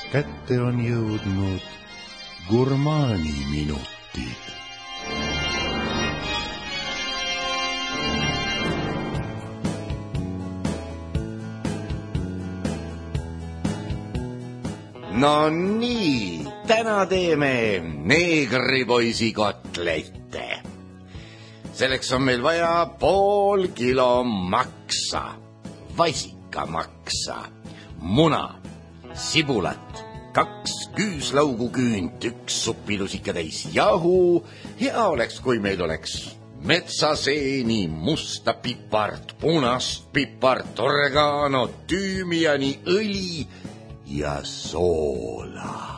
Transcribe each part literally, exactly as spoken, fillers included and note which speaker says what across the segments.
Speaker 1: kätte on jõudnud gurmaani minutid.
Speaker 2: No nii, täna teeme neegripoisi kotlette. Selleks on meil vaja pool kilo maksa, vasikamaksa, muna, sibulat, kaks küüslaugu küünt, üks supilusika täis jahu. Hea oleks, kui meil oleks metsaseeni, musta pipart, punast pipart, oregano, tüümiani, õli ja soola.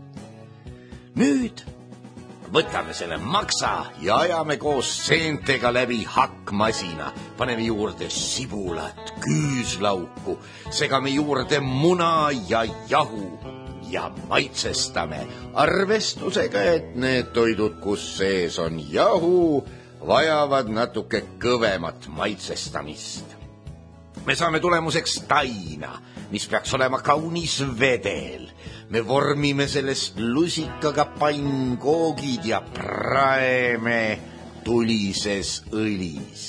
Speaker 2: Nüüd võtame selle maksa ja ajame koos seentega läbi hakkmasina. Paneme juurde sibulat, küüslauku, segame juurde muna ja jahu ja maitsestame arvestusega, et need toidud, kus sees on jahu, vajavad natuke kõvemat maitsestamist. Me saame tulemuseks taina, mis peaks olema kaunis vedel. Me vormime sellest lusikaga pannkoogid ja praeme tulises õlis.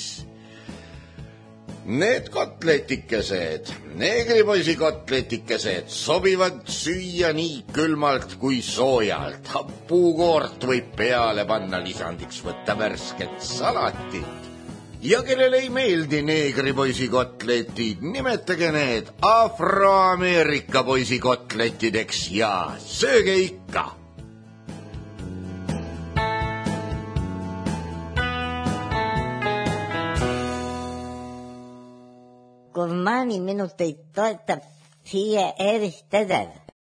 Speaker 2: Need kotletikesed, neegripoisi kotletikesed sobivad süüa nii külmalt kui soojalt. Hapukoort võib peale panna, lisandiks võtta värsket salatit. Ja kellel ei meeldi neegripoisi kotletid, nimetage need Afroameerika poisi kotletideks ja sööge ikka!
Speaker 3: Gurmaani minuteid toetab Siie Eris Teder.